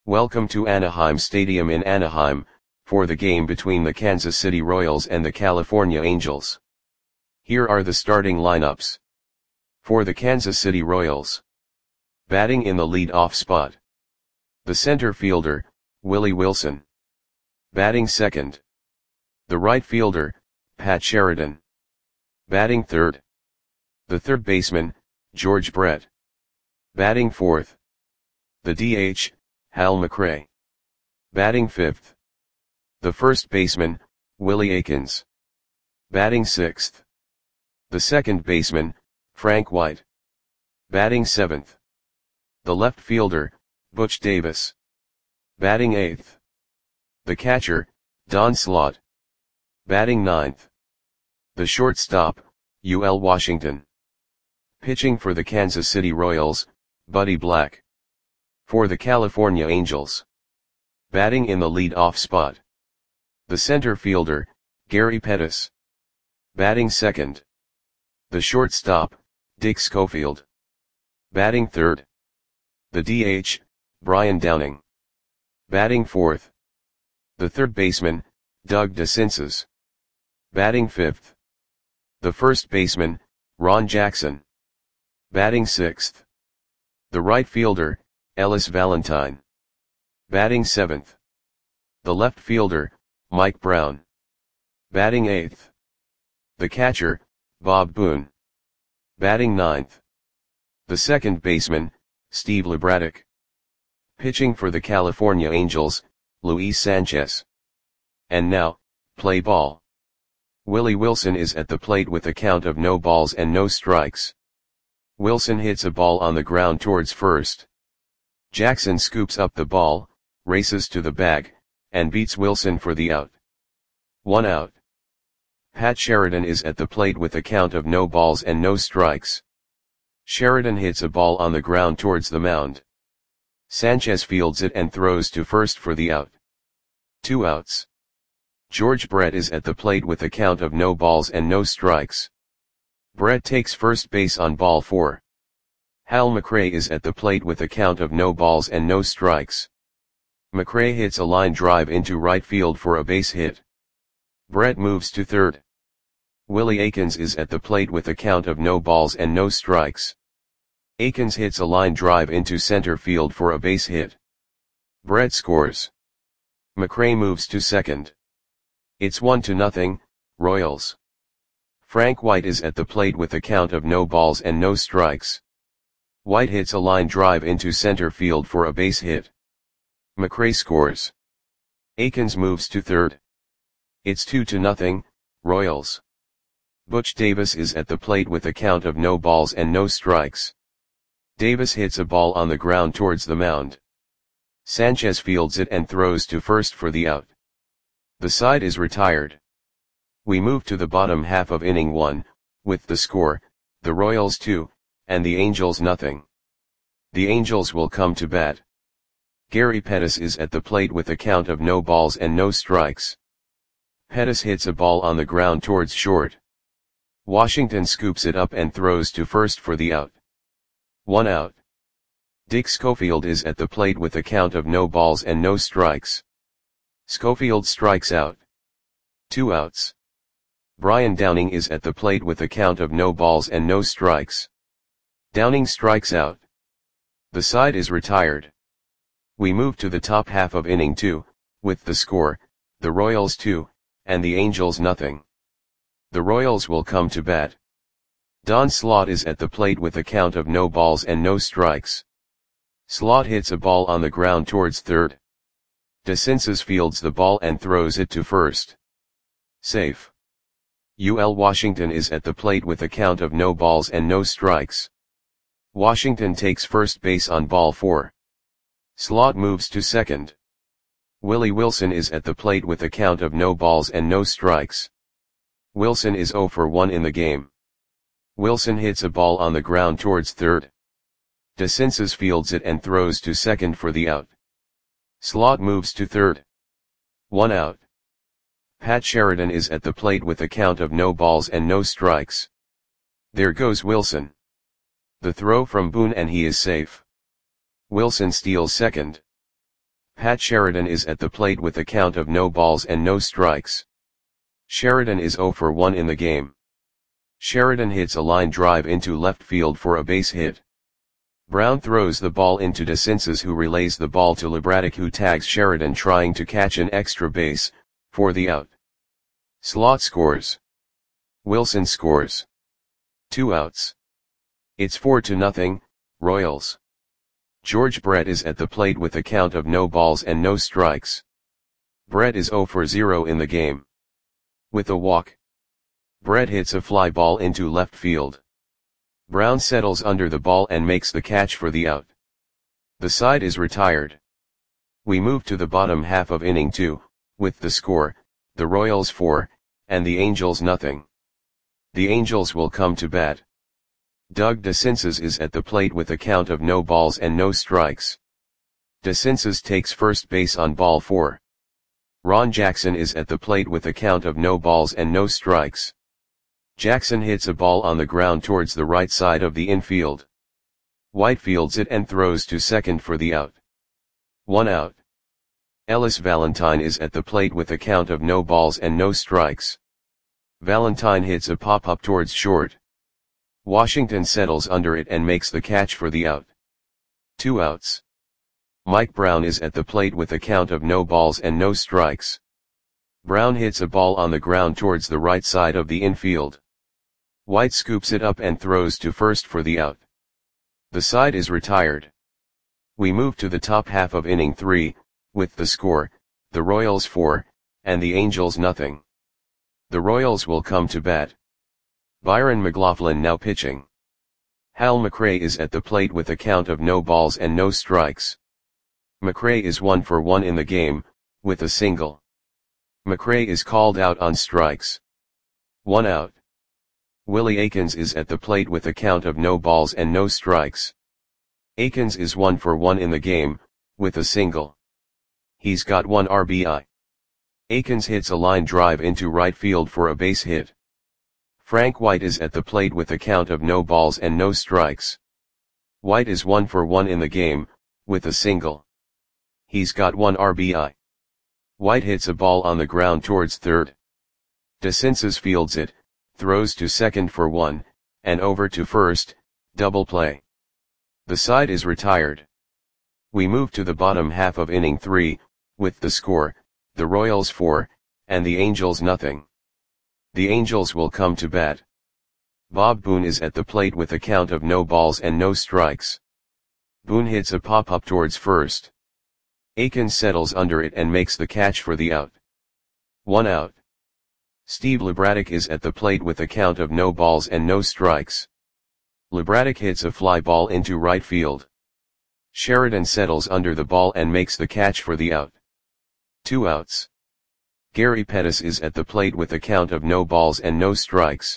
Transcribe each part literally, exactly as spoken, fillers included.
Welcome to Anaheim Stadium in Anaheim, for the game between the Kansas City Royals and the California Angels. Here are the starting lineups. For the Kansas City Royals. Batting in the lead-off spot. The center fielder, Willie Wilson. Batting second. The right fielder, Pat Sheridan. Batting third. The third baseman, George Brett. Batting fourth. The D H, Hal McRae. Batting fifth. The first baseman, Willie Aikens. Batting sixth. The second baseman, Frank White. Batting seventh. The left fielder, Butch Davis. Batting eighth. The catcher, Don Slaught. Batting ninth. The shortstop, U L Washington. Pitching for the Kansas City Royals, Buddy Black. For the California Angels. Batting in the lead-off spot. The center fielder, Gary Pettis. Batting second. The shortstop, Dick Schofield. Batting third. The D H, Brian Downing. Batting fourth. The third baseman, Doug DeCinces. Batting fifth. The first baseman, Ron Jackson. Batting sixth. The right fielder, Ellis Valentine. Batting seventh. The left fielder, Mike Brown. Batting eighth. The catcher, Bob Boone. Batting ninth. The second baseman, Steve LeBraddock. Pitching for the California Angels, Luis Sanchez. And now, play ball. Willie Wilson is at the plate with a count of no balls and no strikes. Wilson hits a ball on the ground towards first. Jackson scoops up the ball, races to the bag, and beats Wilson for the out. One out. Pat Sheridan is at the plate with a count of no balls and no strikes. Sheridan hits a ball on the ground towards the mound. Sanchez fields it and throws to first for the out. Two outs. George Brett is at the plate with a count of no balls and no strikes. Brett takes first base on ball four. Hal McRae is at the plate with a count of no balls and no strikes. McRae hits a line drive into right field for a base hit. Brett moves to third. Willie Aikens is at the plate with a count of no balls and no strikes. Aikens hits a line drive into center field for a base hit. Brett scores. McRae moves to second. It's one to nothing, Royals. Frank White is at the plate with a count of no balls and no strikes. White hits a line drive into center field for a base hit. McRae scores. Aikens moves to third. It's two to nothing, Royals. Butch Davis is at the plate with a count of no balls and no strikes. Davis hits a ball on the ground towards the mound. Sanchez fields it and throws to first for the out. The side is retired. We move to the bottom half of inning one, with the score, the Royals two, and the Angels nothing. The Angels will come to bat. Gary Pettis is at the plate with a count of no balls and no strikes. Pettis hits a ball on the ground towards short. Washington scoops it up and throws to first for the out. One out. Dick Schofield is at the plate with a count of no balls and no strikes. Schofield strikes out. Two outs. Brian Downing is at the plate with a count of no balls and no strikes. Downing strikes out. The side is retired. We move to the top half of inning two, with the score, the Royals two, and the Angels nothing. The Royals will come to bat. Don Slaught is at the plate with a count of no balls and no strikes. Slaught hits a ball on the ground towards third. DeCinces fields the ball and throws it to first. Safe. U L Washington is at the plate with a count of no balls and no strikes. Washington takes first base on ball four. Slaught moves to second. Willie Wilson is at the plate with a count of no balls and no strikes. Wilson is zero for one in the game. Wilson hits a ball on the ground towards third. DeCinces fields it and throws to second for the out. Slaught moves to third. One out. Pat Sheridan is at the plate with a count of no balls and no strikes. There goes Wilson. The throw from Boone and he is safe. Wilson steals second. Pat Sheridan is at the plate with a count of no balls and no strikes. Sheridan is zero for one in the game. Sheridan hits a line drive into left field for a base hit. Brown throws the ball into DeCinces, who relays the ball to LeBraddock, who tags Sheridan trying to catch an extra base, for the out. Slot scores. Wilson scores. Two outs. It's four to nothing, Royals. George Brett is at the plate with a count of no balls and no strikes. Brett is zero for zero in the game. With a walk, Brett hits a fly ball into left field. Brown settles under the ball and makes the catch for the out. The side is retired. We move to the bottom half of inning two, with the score, the Royals four, and the Angels nothing. The Angels will come to bat. Doug DeCinces is at the plate with a count of no balls and no strikes. DeCinces takes first base on ball four. Ron Jackson is at the plate with a count of no balls and no strikes. Jackson hits a ball on the ground towards the right side of the infield. White fields it and throws to second for the out. One out. Ellis Valentine is at the plate with a count of no balls and no strikes. Valentine hits a pop-up towards short. Washington settles under it and makes the catch for the out. Two outs. Mike Brown is at the plate with a count of no balls and no strikes. Brown hits a ball on the ground towards the right side of the infield. White scoops it up and throws to first for the out. The side is retired. We move to the top half of inning three, with the score, the Royals four, and the Angels nothing. The Royals will come to bat. Byron McLaughlin now pitching. Hal McRae is at the plate with a count of no balls and no strikes. McRae is one for one in the game, with a single. McRae is called out on strikes. One out. Willie Aikens is at the plate with a count of no balls and no strikes. Aikens is one for one in the game, with a single. He's got one R B I. Aikens hits a line drive into right field for a base hit. Frank White is at the plate with a count of no balls and no strikes. White is one for one in the game, with a single. He's got one R B I. White hits a ball on the ground towards third. DeCinces fields it, throws to second for one, and over to first, double play. The side is retired. We move to the bottom half of inning three, with the score, the Royals four, and the Angels nothing. The Angels will come to bat. Bob Boone is at the plate with a count of no balls and no strikes. Boone hits a pop-up towards first. Aikens settles under it and makes the catch for the out. One out. Steve LeBraddock is at the plate with a count of no balls and no strikes. LeBraddock hits a fly ball into right field. Sheridan settles under the ball and makes the catch for the out. Two outs. Gary Pettis is at the plate with a count of no balls and no strikes.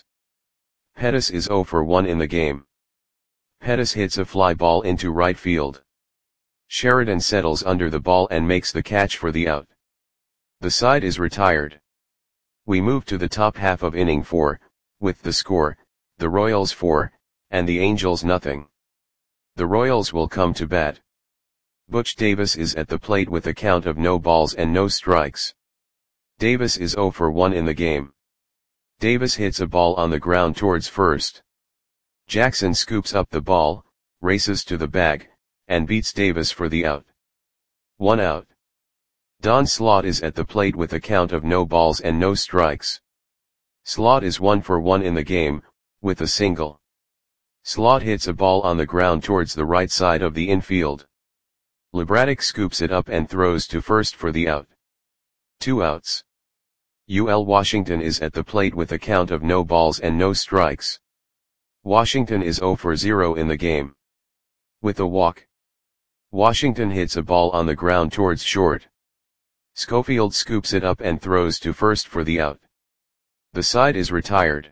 Pettis is zero for one in the game. Pettis hits a fly ball into right field. Sheridan settles under the ball and makes the catch for the out. The side is retired. We move to the top half of inning four, with the score, the Royals four, and the Angels nothing. The Royals will come to bat. Butch Davis is at the plate with a count of no balls and no strikes. Davis is zero for one in the game. Davis hits a ball on the ground towards first. Jackson scoops up the ball, races to the bag, and beats Davis for the out. One out. Don Slaught is at the plate with a count of no balls and no strikes. Slaught is one for one in the game, with a single. Slaught hits a ball on the ground towards the right side of the infield. LeBraddock scoops it up and throws to first for the out. Two outs. U L Washington is at the plate with a count of no balls and no strikes. Washington is zero for zero in the game. With a walk, Washington hits a ball on the ground towards short. Schofield scoops it up and throws to first for the out. The side is retired.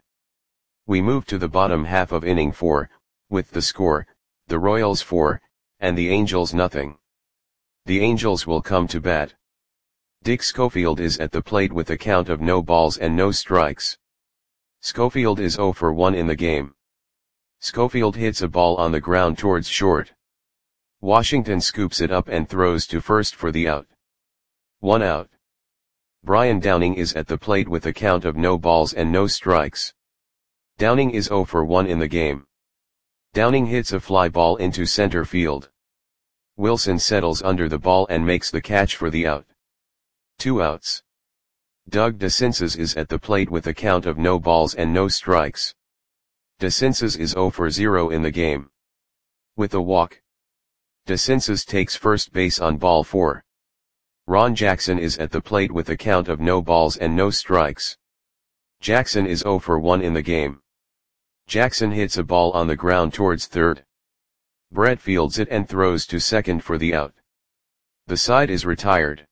We move to the bottom half of inning four, with the score, the Royals four, and the Angels nothing. The Angels will come to bat. Dick Schofield is at the plate with a count of no balls and no strikes. Schofield is zero for one in the game. Schofield hits a ball on the ground towards short. Washington scoops it up and throws to first for the out. One out. Brian Downing is at the plate with a count of no balls and no strikes. Downing is zero for one in the game. Downing hits a fly ball into center field. Wilson settles under the ball and makes the catch for the out. Two outs. Doug DeCinces is at the plate with a count of no balls and no strikes. DeCinces is zero for zero in the game. With a walk, DeCinces takes first base on ball four. Ron Jackson is at the plate with a count of no balls and no strikes. Jackson is zero for one in the game. Jackson hits a ball on the ground towards third. Brett fields it and throws to second for the out. The side is retired.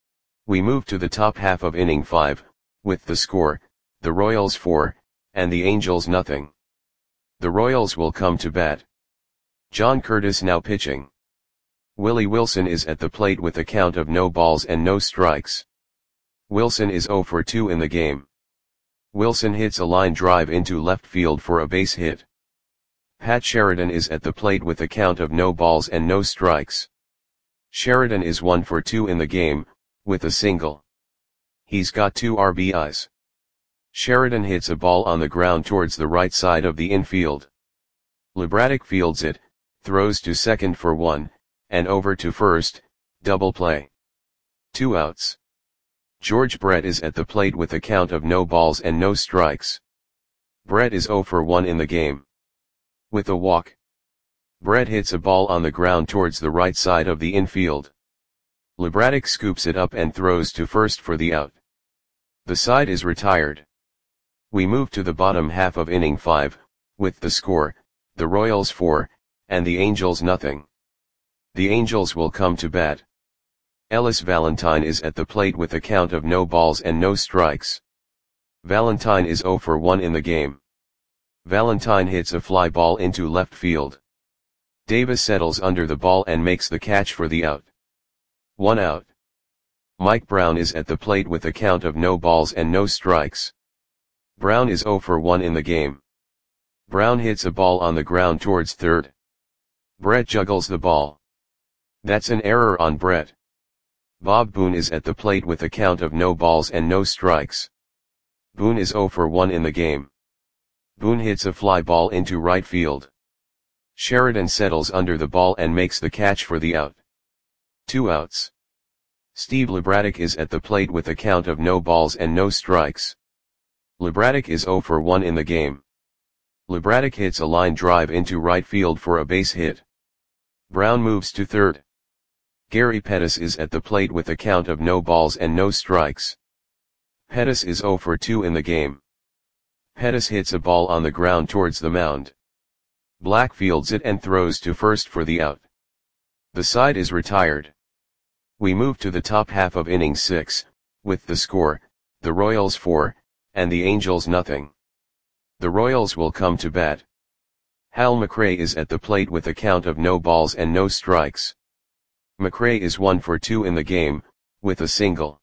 We move to the top half of inning five, with the score, the Royals four, and the Angels nothing. The Royals will come to bat. John Curtis now pitching. Willie Wilson is at the plate with a count of no balls and no strikes. Wilson is zero for two in the game. Wilson hits a line drive into left field for a base hit. Pat Sheridan is at the plate with a count of no balls and no strikes. Sheridan is one for two in the game, with a single. He's got two R B Is. Sheridan hits a ball on the ground towards the right side of the infield. LeBraddock fields it, throws to second for one, and over to first, double play. Two outs. George Brett is at the plate with a count of no balls and no strikes. Brett is zero for one in the game. With a walk, Brett hits a ball on the ground towards the right side of the infield. LeBraddock scoops it up and throws to first for the out. The side is retired. We move to the bottom half of inning five, with the score, the Royals four, and the Angels nothing. The Angels will come to bat. Ellis Valentine is at the plate with a count of no balls and no strikes. Valentine is zero for one in the game. Valentine hits a fly ball into left field. Davis settles under the ball and makes the catch for the out. One out. Mike Brown is at the plate with a count of no balls and no strikes. Brown is zero for one in the game. Brown hits a ball on the ground towards third. Brett juggles the ball. That's an error on Brett. Bob Boone is at the plate with a count of no balls and no strikes. Boone is zero for one in the game. Boone hits a fly ball into right field. Sheridan settles under the ball and makes the catch for the out. Two outs. Steve LeBraddock is at the plate with a count of no balls and no strikes. LeBraddock is zero for one in the game. LeBraddock hits a line drive into right field for a base hit. Brown moves to third. Gary Pettis is at the plate with a count of no balls and no strikes. Pettis is zero for two in the game. Pettis hits a ball on the ground towards the mound. Black fields it and throws to first for the out. The side is retired. We move to the top half of inning six, with the score, the Royals four, and the Angels nothing. The Royals will come to bat. Hal McRae is at the plate with a count of no balls and no strikes. McRae is one for two in the game, with a single.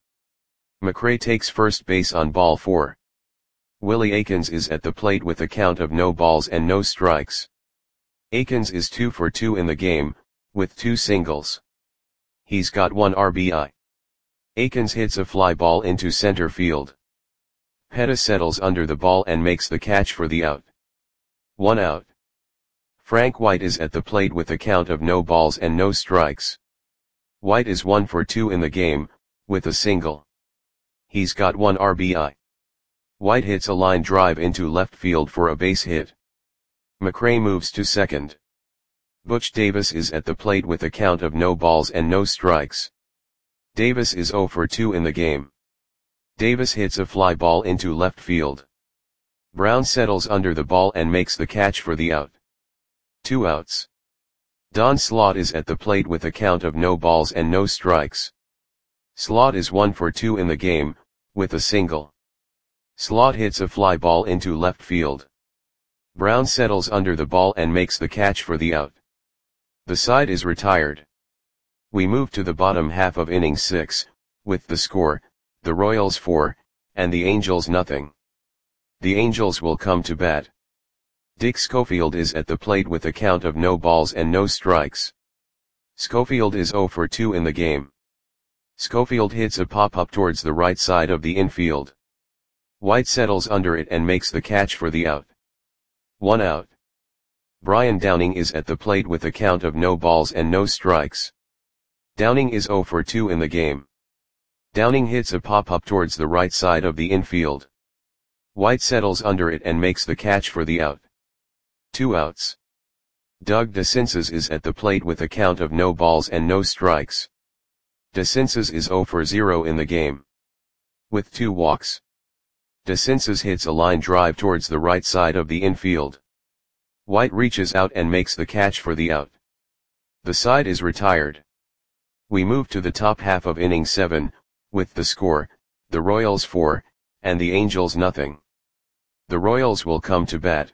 McRae takes first base on ball four. Willie Aikens is at the plate with a count of no balls and no strikes. Aikens is two for two in the game, with two singles. He's got one R B I. Aikens hits a fly ball into center field. Pettis settles under the ball and makes the catch for the out. One out. Frank White is at the plate with a count of no balls and no strikes. White is one for two in the game, with a single. He's got one R B I. White hits a line drive into left field for a base hit. McRae moves to second. Butch Davis is at the plate with a count of no balls and no strikes. Davis is zero for two in the game. Davis hits a fly ball into left field. Brown settles under the ball and makes the catch for the out. Two outs. Don Slaught is at the plate with a count of no balls and no strikes. Slaught is one for two in the game, with a single. Slaught hits a fly ball into left field. Brown settles under the ball and makes the catch for the out. The side is retired. We move to the bottom half of inning six, with the score, the Royals four, and the Angels nothing. The Angels will come to bat. Dick Schofield is at the plate with a count of no balls and no strikes. Schofield is zero for two in the game. Schofield hits a pop-up towards the right side of the infield. White settles under it and makes the catch for the out. One out. Brian Downing is at the plate with a count of no balls and no strikes. Downing is zero for two in the game. Downing hits a pop-up towards the right side of the infield. White settles under it and makes the catch for the out. Two outs. Doug DeCinces is at the plate with a count of no balls and no strikes. DeCinces is zero for zero in the game. With two walks. DeCinces hits a line drive towards the right side of the infield. White reaches out and makes the catch for the out. The side is retired. We move to the top half of inning seven, with the score, the Royals four, and the Angels nothing. The Royals will come to bat.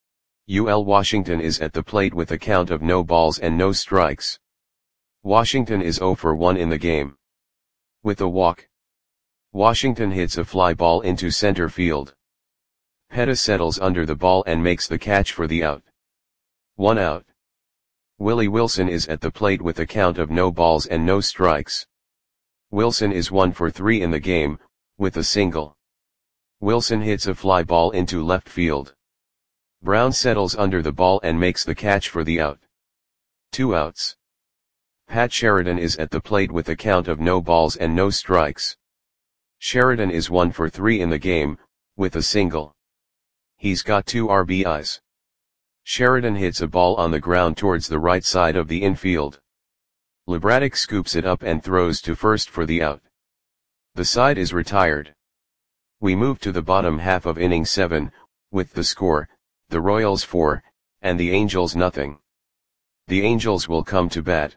U L Washington is at the plate with a count of no balls and no strikes. Washington is zero for one in the game. With a walk. Washington hits a fly ball into center field. Pettis settles under the ball and makes the catch for the out. One out. Willie Wilson is at the plate with a count of no balls and no strikes. Wilson is one for three in the game, with a single. Wilson hits a fly ball into left field. Brown settles under the ball and makes the catch for the out. Two outs. Pat Sheridan is at the plate with a count of no balls and no strikes. Sheridan is one for three in the game, with a single. He's got two R B Is. Sheridan hits a ball on the ground towards the right side of the infield. LeBraddock scoops it up and throws to first for the out. The side is retired. We move to the bottom half of inning seven, with the score, the Royals four, and the Angels nothing. The Angels will come to bat.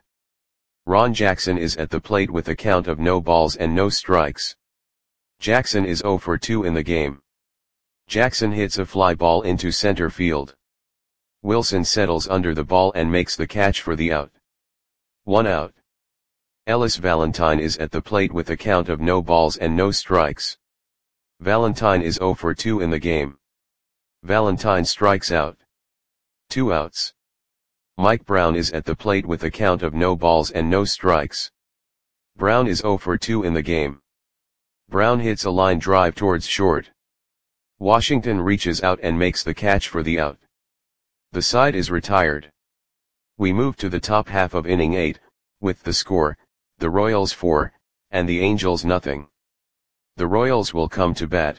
Ron Jackson is at the plate with a count of no balls and no strikes. Jackson is zero for two in the game. Jackson hits a fly ball into center field. Wilson settles under the ball and makes the catch for the out. One out. Ellis Valentine is at the plate with a count of no balls and no strikes. Valentine is zero for two in the game. Valentine strikes out. Two outs. Mike Brown is at the plate with a count of no balls and no strikes. Brown is zero for two in the game. Brown hits a line drive towards short. Washington reaches out and makes the catch for the out. The side is retired. We move to the top half of inning eight, with the score, the Royals four, and the Angels nothing. The Royals will come to bat.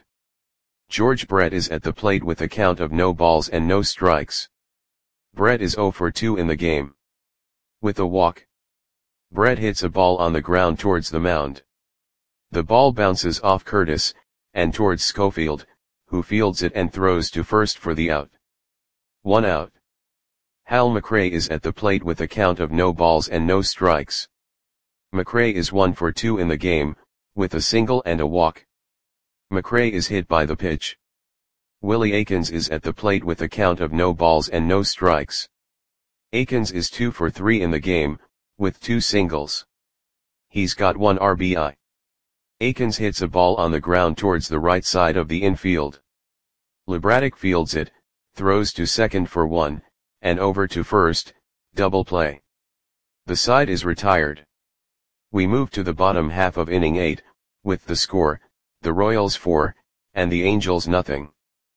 George Brett is at the plate with a count of no balls and no strikes. Brett is zero for two in the game. With a walk. Brett hits a ball on the ground towards the mound. The ball bounces off Curtis, and towards Schofield, who fields it and throws to first for the out. One out. Hal McRae is at the plate with a count of no balls and no strikes. McRae is one for two in the game, with a single and a walk. McRae is hit by the pitch. Willie Aikens is at the plate with a count of no balls and no strikes. Aikens is two for three in the game, with two singles. He's got one R B I. Aikens hits a ball on the ground towards the right side of the infield. LeBraddock fields it, throws to second for one, and over to first, double play. The side is retired. We move to the bottom half of inning eight, with the score, the Royals four, and the Angels nothing.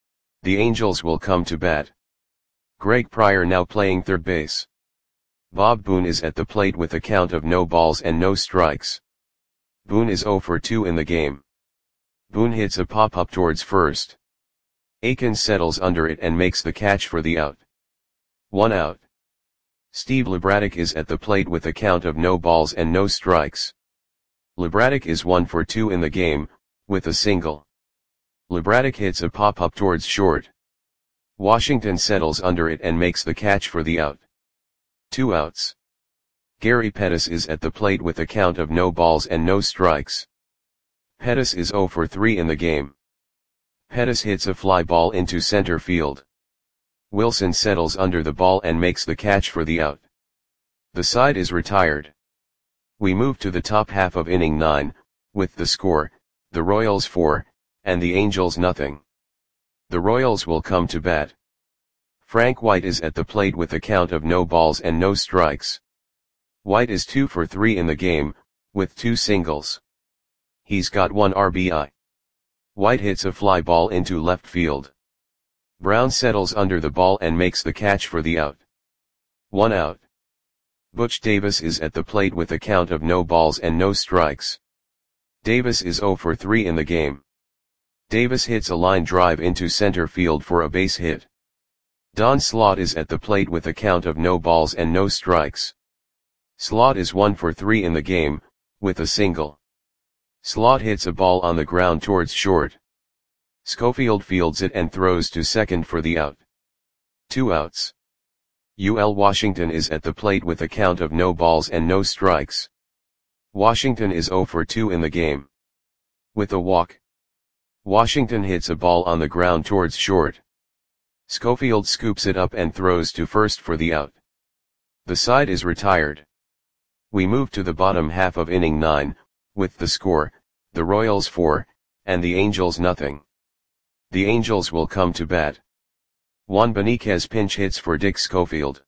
The Angels will come to bat. Greg Pryor now playing third base. Bob Boone is at the plate with a count of no balls and no strikes. Boone is zero for two in the game. Boone hits a pop-up towards first. Aikens settles under it and makes the catch for the out. One out. Steve LeBraddock is at the plate with a count of no balls and no strikes. LeBraddock is one for two in the game, with a single. LeBraddock hits a pop-up towards short. Washington settles under it and makes the catch for the out. Two outs. Gary Pettis is at the plate with a count of no balls and no strikes. Pettis is zero for three in the game. Pettis hits a fly ball into center field. Wilson settles under the ball and makes the catch for the out. The side is retired. We move to the top half of inning nine, with the score, the Royals four, and the Angels nothing. The Royals will come to bat. Frank White is at the plate with a count of no balls and no strikes. White is two for three in the game, with two singles. He's got one R B I. White hits a fly ball into left field. Brown settles under the ball and makes the catch for the out. One out. Butch Davis is at the plate with a count of no balls and no strikes. Davis is zero for three in the game. Davis hits a line drive into center field for a base hit. Don Slaught is at the plate with a count of no balls and no strikes. Slaught is one for three in the game, with a single. Slaught hits a ball on the ground towards short. Schofield fields it and throws to second for the out. Two outs. U L Washington is at the plate with a count of no balls and no strikes. Washington is zero for two in the game. With a walk. Washington hits a ball on the ground towards short. Schofield scoops it up and throws to first for the out. The side is retired. We move to the bottom half of inning nine, with the score, the Royals four, and the Angels nothing. The Angels will come to bat. Juan Beniquez pinch hits for Dick Schofield.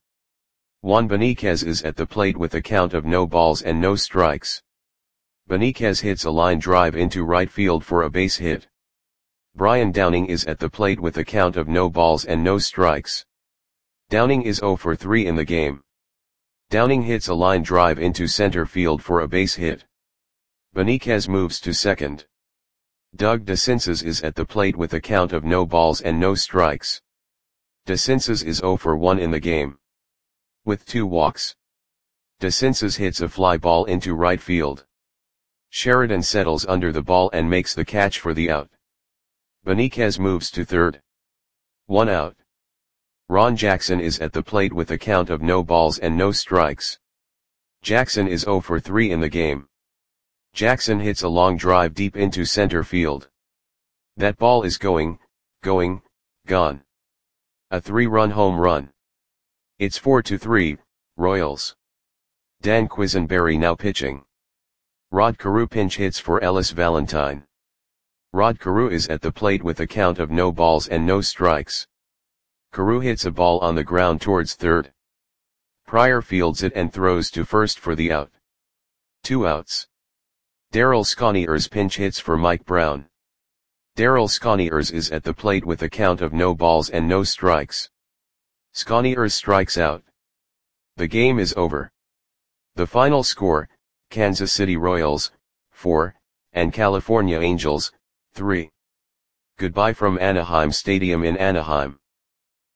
Juan Beniquez is at the plate with a count of no balls and no strikes. Beniquez hits a line drive into right field for a base hit. Brian Downing is at the plate with a count of no balls and no strikes. Downing is zero for three in the game. Downing hits a line drive into center field for a base hit. Beniquez moves to second. Doug DeCinces is at the plate with a count of no balls and no strikes. DeCinces is zero for one in the game. With two walks. DeCinces hits a fly ball into right field. Sheridan settles under the ball and makes the catch for the out. Beniquez moves to third. One out. Ron Jackson is at the plate with a count of no balls and no strikes. Jackson is zero for three in the game. Jackson hits a long drive deep into center field. That ball is going, going, gone. A three-run home run. It's four to three, Royals. Dan Quisenberry now pitching. Rod Carew pinch hits for Ellis Valentine. Rod Carew is at the plate with a count of no balls and no strikes. Carew hits a ball on the ground towards third. Pryor fields it and throws to first for the out. Two outs. Darryl Sconiers pinch hits for Mike Brown. Darryl Sconiers is at the plate with a count of no balls and no strikes. Sconiers strikes out. The game is over. The final score, Kansas City Royals, four, and California Angels, three. Goodbye from Anaheim Stadium in Anaheim.